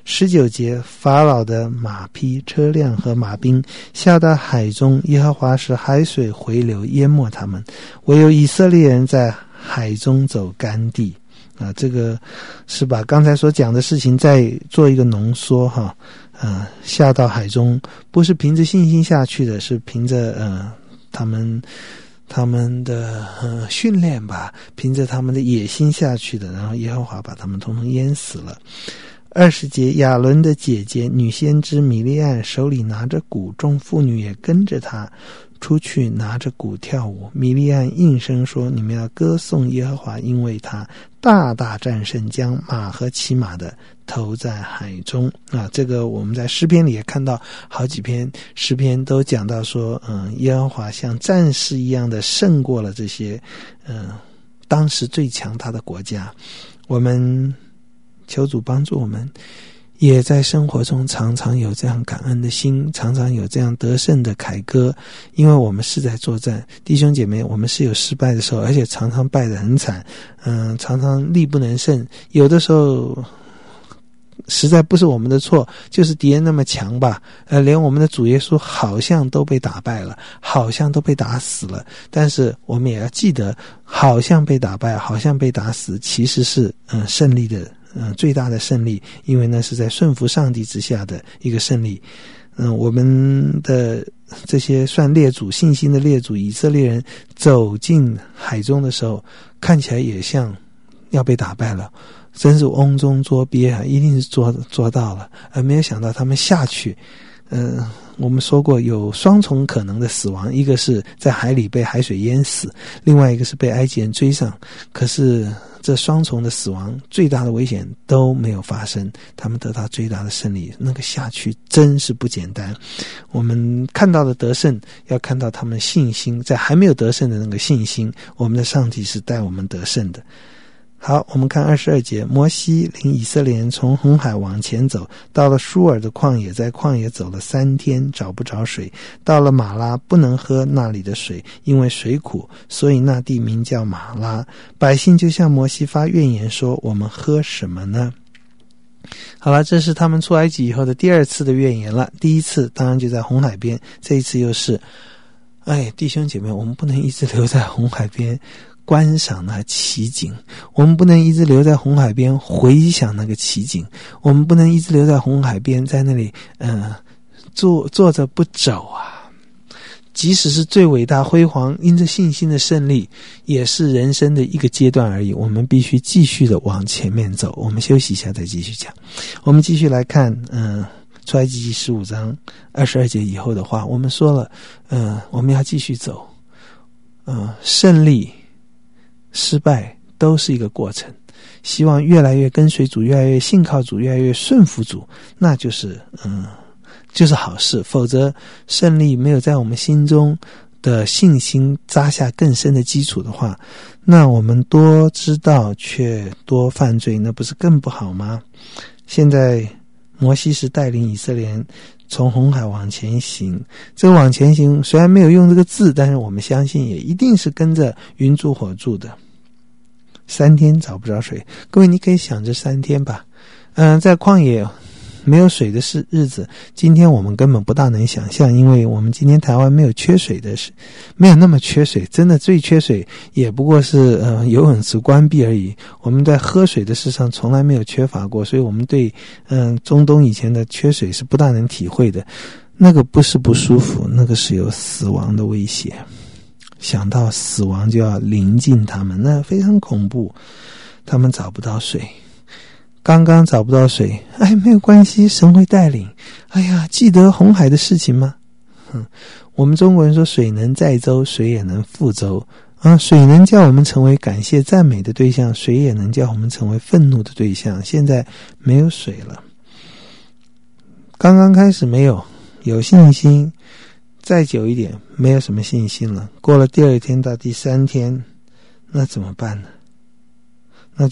19节，法老的马匹、车辆和马兵下到海中，耶和华使海水回流淹没他们，唯有以色列人在海中走干地。这个是把刚才所讲的事情再做一个浓缩哈。下到海中不是凭着信心下去的，是凭着他们的训练吧，凭着他们的野心下去的，然后耶和华把他们统统淹死了。20节，亚伦的姐姐女先知米利暗手里拿着鼓，众妇女也跟着她出去拿着鼓跳舞。米利暗应声说，你们要歌颂耶和华，因为他大大战胜，将马和骑马的投在海中。这个我们在诗篇里也看到好几篇诗篇都讲到说，耶和华像战士一样的胜过了这些当时最强大的国家。我们求主帮助我们，也在生活中常常有这样感恩的心，常常有这样得胜的凯歌，因为我们是在作战。弟兄姐妹，我们是有失败的时候，而且常常败得很惨，常常力不能胜，有的时候实在不是我们的错，就是敌人那么强吧，连我们的主耶稣好像都被打败了，好像都被打死了，但是我们也要记得，好像被打败，好像被打死，其实是胜利的最大的胜利，因为那是在顺服上帝之下的一个胜利。我们的这些算列祖，信心的列祖以色列人走进海中的时候，看起来也像要被打败了，真是瓮中捉鳖啊，一定是捉到了，而没有想到他们下去。我们说过有双重可能的死亡，一个是在海里被海水淹死，另外一个是被埃及人追上。可是这双重的死亡，最大的危险都没有发生，他们得到最大的胜利。那个下去真是不简单。我们看到的得胜，要看到他们信心，在还没有得胜的那个信心，我们的上帝是带我们得胜的。好，我们看22节，摩西领以色列人从红海往前走，到了舒尔的旷野，在旷野走了3天，找不着水，到了马拉，不能喝那里的水，因为水苦，所以那地名叫马拉。百姓就向摩西发怨言说，我们喝什么呢？好了，这是他们出埃及以后的第2次的怨言了。第一次当然就在红海边，这一次又是弟兄姐妹，我们不能一直留在红海边观赏那奇景，我们不能一直留在红海边回想那个奇景，我们不能一直留在红海边在那里坐着不走啊。即使是最伟大辉煌因着信心的胜利，也是人生的一个阶段而已，我们必须继续的往前面走。我们休息一下再继续讲。我们继续来看出埃及记15章22节以后的话，我们说了我们要继续走，胜利失败都是一个过程，希望越来越跟随主，越来越信靠主，越来越顺服主，那就是好事。否则胜利没有在我们心中的信心扎下更深的基础的话，那我们多知道却多犯罪，那不是更不好吗？现在摩西是带领以色列人从红海往前行，这个往前行虽然没有用这个字，但是我们相信也一定是跟着云柱火柱的。3天找不着水，各位你可以想这3天吧。在旷野没有水的日子，今天我们根本不大能想象，因为我们今天台湾没有缺水的事，没有那么缺水，真的最缺水也不过是游泳池关闭而已。我们在喝水的事上从来没有缺乏过，所以我们对中东以前的缺水是不大能体会的。那个不是不舒服，那个是有死亡的威胁，想到死亡就要临近他们，那非常恐怖。他们找不到水，刚刚找不到水，没有关系，神会带领。记得红海的事情吗？我们中国人说水能载舟，水也能覆舟水能叫我们成为感谢赞美的对象，水也能叫我们成为愤怒的对象。现在没有水了，刚刚开始有信心，再久一点没有什么信心了，过了第2天到第3天，那怎么办呢？那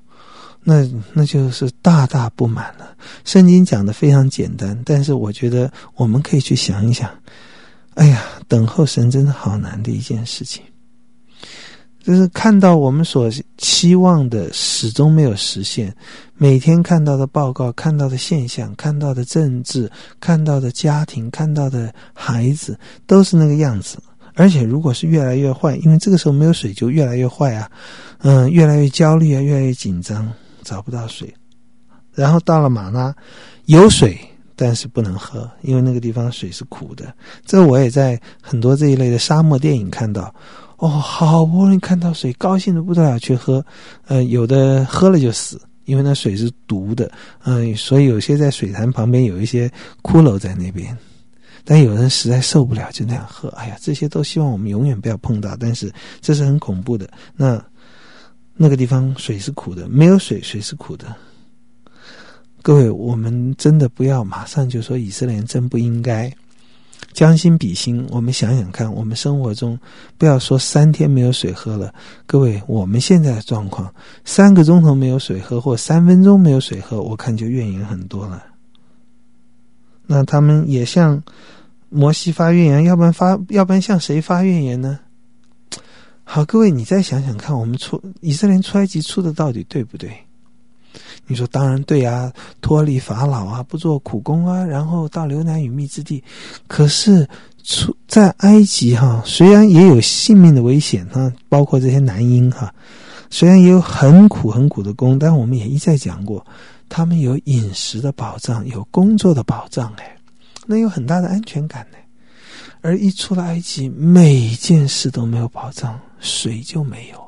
就是大大不满了。圣经讲的非常简单，但是我觉得我们可以去想一想，等候神真的好难的一件事情。 就是看到我们所期望的始终没有实现，每天看到的报告，看到的现象，看到的政治，看到的家庭，看到的孩子，都是那个样子。而且如果是越来越坏，因为这个时候没有水就越来越坏啊，越来越焦虑啊，越来越紧张，找不到水。然后到了马拉，有水但是不能喝，因为那个地方水是苦的。这我也在很多这一类的沙漠电影看到，好不容易看到水，高兴得不得了，去喝，有的喝了就死，因为那水是毒的，所以有些在水潭旁边有一些骷髅在那边，但有人实在受不了就那样喝。哎呀，这些都希望我们永远不要碰到，但是这是很恐怖的。那个地方水是苦的，没有水，水是苦的。各位，我们真的不要马上就说以色列人真不应该。将心比心，我们想想看，我们生活中不要说3天没有水喝了，各位，我们现在的状况3个钟头没有水喝，或3分钟没有水喝，我看就怨言很多了。那他们也向摩西发怨言，要不然向谁发怨言呢？好，各位，你再想想看，我们以色列人出埃及出的到底对不对？你说当然对啊，脱离法老啊，不做苦工啊，然后到流奶与蜜之地。可是在埃及虽然也有性命的危险包括这些男婴虽然也有很苦很苦的工，但我们也一再讲过，他们有饮食的保障，有工作的保障，那有很大的安全感呢。而一出了埃及，每件事都没有保障，水就没有。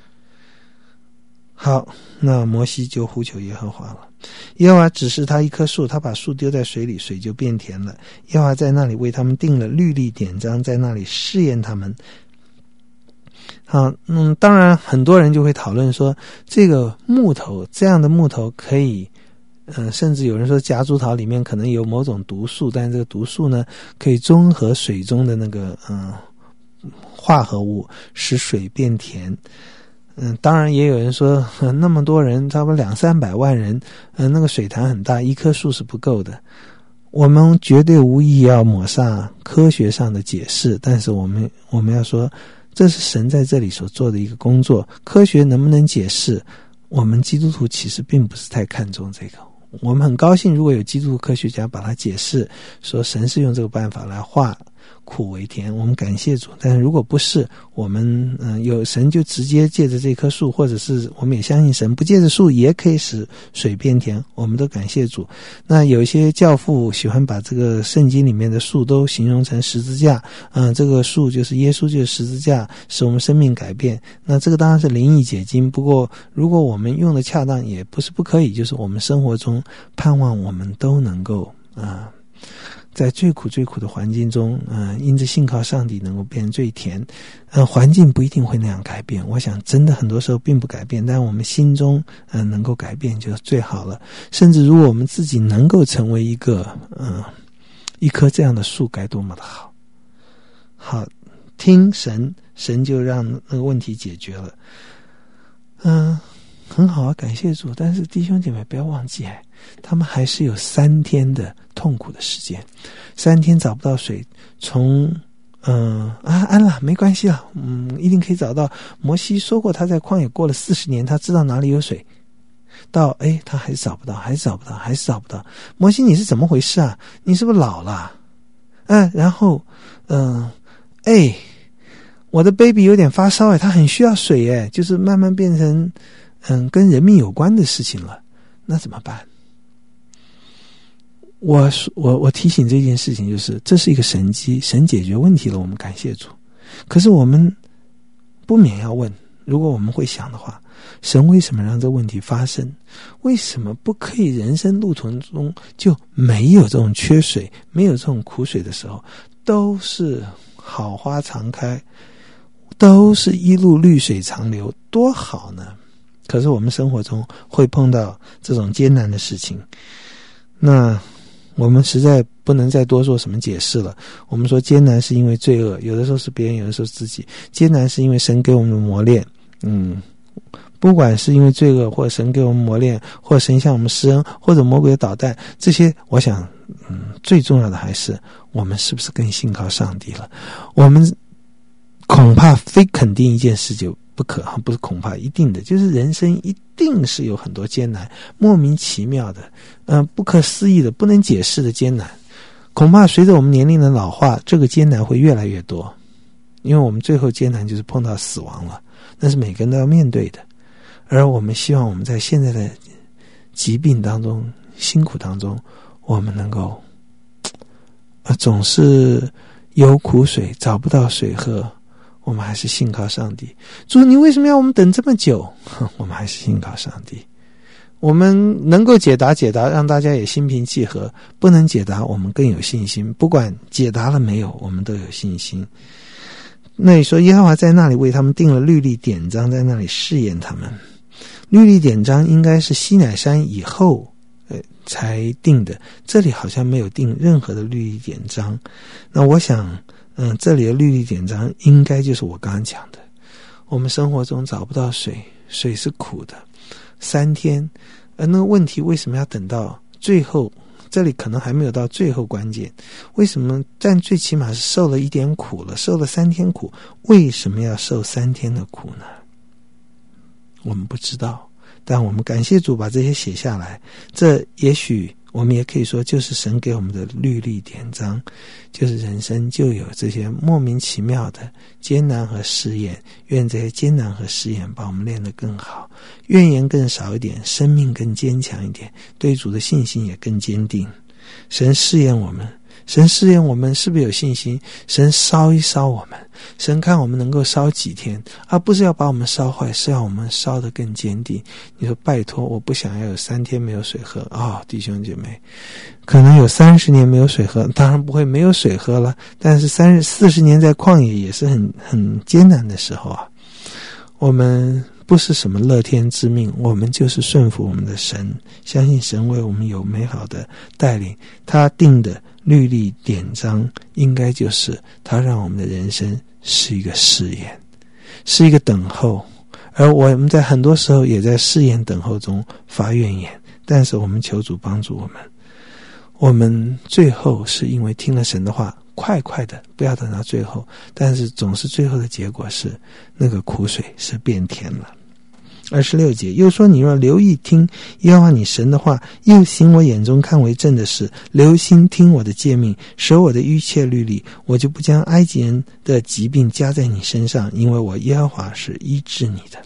好，那摩西就呼求耶和华了。耶和华指示他一棵树，他把树丢在水里，水就变甜了。耶和华在那里为他们定了律例典章，在那里试验他们。好，当然很多人就会讨论说，这个木头，这样的木头可以甚至有人说夹竹桃里面可能有某种毒素，但这个毒素呢可以中和水中的那个化合物，使水变甜。当然也有人说那么多人，差不多200-300万人，那个水潭很大，一棵树是不够的。我们绝对无意要抹煞科学上的解释，但是我们要说，这是神在这里所做的一个工作。科学能不能解释，我们基督徒其实并不是太看重这个。我们很高兴如果有基督徒科学家把它解释，说神是用这个办法来化苦为甜，我们感谢主。但是如果不是，我们有神就直接借着这棵树，或者是我们也相信神不借着树也可以使水变甜，我们都感谢主。那有一些教父喜欢把这个圣经里面的树都形容成十字架，这个树就是耶稣，就是十字架，使我们生命改变。那这个当然是灵意解经，不过如果我们用的恰当，也不是不可以，就是我们生活中盼望我们都能够在最苦最苦的环境中，因着信靠上帝能够变最甜。环境不一定会那样改变，我想真的很多时候并不改变，但我们心中能够改变就最好了。甚至如果我们自己能够成为一棵这样的树，该多么的好。好，听神就让那个问题解决了。很好啊，感谢主。但是弟兄姐妹不要忘记，他们还是有3天的痛苦的时间，3天找不到水，从安了，没关系了，一定可以找到。摩西说过，他在旷野过了40年，他知道哪里有水。到他还是找不到。摩西，你是怎么回事啊？你是不是老了？然后我的 baby 有点发烧他很需要水就是慢慢变成跟人命有关的事情了，那怎么办？我提醒这件事情，就是这是一个神迹，神解决问题了，我们感谢主。可是我们不免要问，如果我们会想的话，神为什么让这问题发生？为什么不可以人生路途中就没有这种缺水，没有这种苦水的时候，都是好花常开，都是一路绿水长流，多好呢？可是我们生活中会碰到这种艰难的事情，那我们实在不能再多做什么解释了。我们说艰难是因为罪恶，有的时候是别人，有的时候是自己。艰难是因为神给我们的磨练，不管是因为罪恶，或者神给我们磨练，或者神向我们施恩，或者魔鬼的捣蛋，这些我想最重要的还是我们是不是更信靠上帝了。我们恐怕非肯定一件事就不可，不是恐怕，一定的，就是人生一定是有很多艰难，莫名其妙的，不可思议的，不能解释的艰难。恐怕随着我们年龄的老化，这个艰难会越来越多，因为我们最后艰难就是碰到死亡了，那是每个人都要面对的。而我们希望我们在现在的疾病当中、辛苦当中，我们能够总是有苦水找不到水喝，我们还是信靠上帝。主，你为什么要我们等这么久？我们还是信靠上帝。我们能够解答，让大家也心平气和；不能解答，我们更有信心。不管解答了没有，我们都有信心。那你说耶和华在那里为他们定了律例典章，在那里试验他们。律例典章应该是西乃山以后才定的，这里好像没有定任何的律例典章。那我想这里的律例典章应该就是我刚刚讲的，我们生活中找不到水，水是苦的，3天，而那个问题为什么要等到最后？这里可能还没有到最后关键，为什么？但最起码是受了一点苦了，受了3天苦，为什么要受3天的苦呢？我们不知道，但我们感谢主把这些写下来，这也许我们也可以说就是神给我们的律例典章，就是人生就有这些莫名其妙的艰难和试验，愿这些艰难和试验把我们练得更好，怨言更少一点，生命更坚强一点，对主的信心也更坚定。神试验我们，神试验我们是不是有信心，神烧一烧我们，神看我们能够烧几天，而不是要把我们烧坏，是要我们烧得更坚定。你说拜托，我不想要有3天没有水喝弟兄姐妹，可能有30年没有水喝，当然不会没有水喝了，但是40年在旷野也是很艰难的时候啊。我们不是什么乐天之命，我们就是顺服我们的神，相信神为我们有美好的带领，他定的律例典章应该就是他让我们的人生是一个试验，是一个等候，而我们在很多时候也在试验等候中发怨言，但是我们求主帮助我们，我们最后是因为听了神的话，快的不要等到最后，但是总是最后的结果是那个苦水是变甜了。26节又说，你若留意听耶和华你神的话，又行我眼中看为正的事，留心听我的诫命，守我的一切律例，我就不将埃及人的疾病加在你身上，因为我耶和华是医治你的。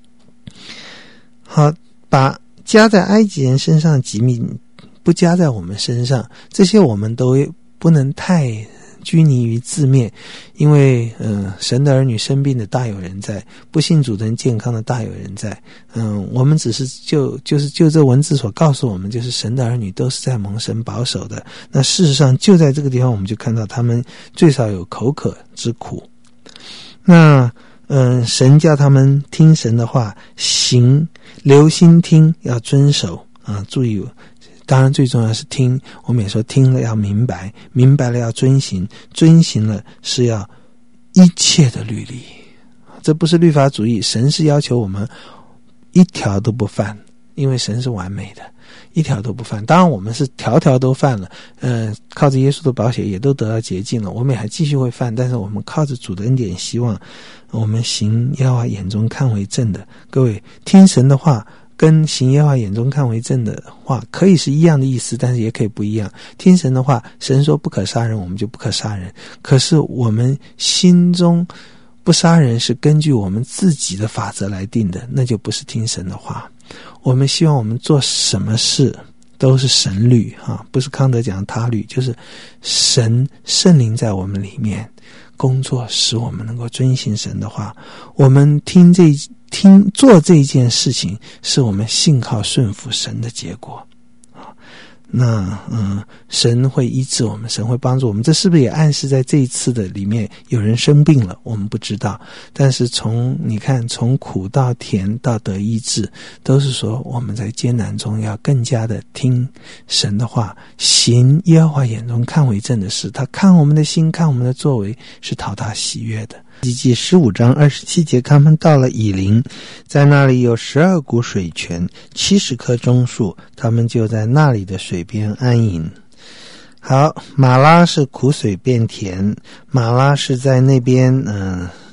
好，把加在埃及人身上的疾病不加在我们身上，这些我们都不能太拘泥于字面，因为神的儿女生病的大有人在，不信主的人健康的大有人在。我们只是就这文字所告诉我们，就是神的儿女都是在蒙神保守的。那事实上就在这个地方，我们就看到他们最少有口渴之苦。那神叫他们听神的话，行，留心听，要遵守注意。当然最重要是听，我们也说听了要明白，明白了要遵行，遵行了是要一切的律例。这不是律法主义，神是要求我们一条都不犯，因为神是完美的，一条都不犯。当然我们是条条都犯了，靠着耶稣的宝血也都得到洁净了，我们也还继续会犯，但是我们靠着主的恩典，希望我们行耶和华眼中看为正的。各位，听神的话跟行耶和华眼中看为正的话可以是一样的意思，但是也可以不一样。听神的话，神说不可杀人，我们就不可杀人，可是我们心中不杀人是根据我们自己的法则来定的，那就不是听神的话。我们希望我们做什么事都是神律不是康德讲的他律，就是神圣灵在我们里面工作，使我们能够遵行神的话。我们做这件事情是我们信靠顺服神的结果。那神会医治我们，神会帮助我们。这是不是也暗示在这一次的里面有人生病了？我们不知道，但是你看从苦到甜到得医治，都是说我们在艰难中要更加的听神的话，行耶和华眼中看为正的事。他看我们的心，看我们的作为是讨他喜悦的。记15章27节，他们到了以琳，在那里有12股水泉，70棵棕树，他们就在那里的水边安营。好，马拉是苦水变甜，马拉是在那边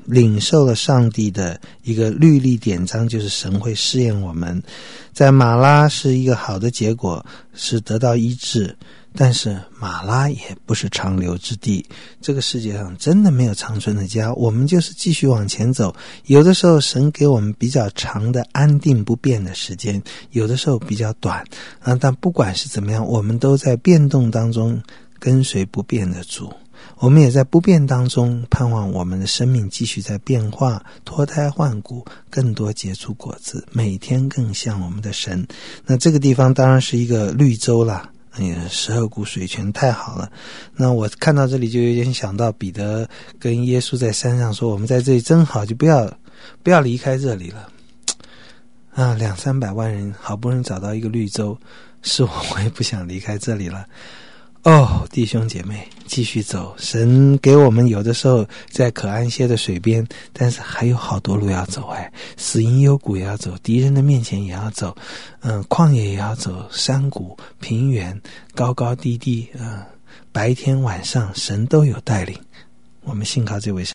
领受了上帝的一个律例典章，就是神会试验我们。在马拉是一个好的结果，是得到医治，但是马拉也不是长留之地。这个世界上真的没有长存的家，我们就是继续往前走。有的时候神给我们比较长的安定不变的时间，有的时候比较短但不管是怎么样，我们都在变动当中跟随不变的主，我们也在不变当中盼望我们的生命继续在变化，脱胎换骨，更多结出果子，每天更像我们的神。那这个地方当然是一个绿洲啦，12股水泉太好了。那我看到这里就有点想到彼得跟耶稣在山上说，我们在这里真好，就不要离开这里了200-300万人好不容易找到一个绿洲，是我也不想离开这里了。弟兄姐妹，继续走。神给我们有的时候在可安歇的水边，但是还有好多路要走死荫幽谷也要走，敌人的面前也要走，旷野也要走，山谷、平原、高高低低，白天晚上神都有带领。我们信靠这位神。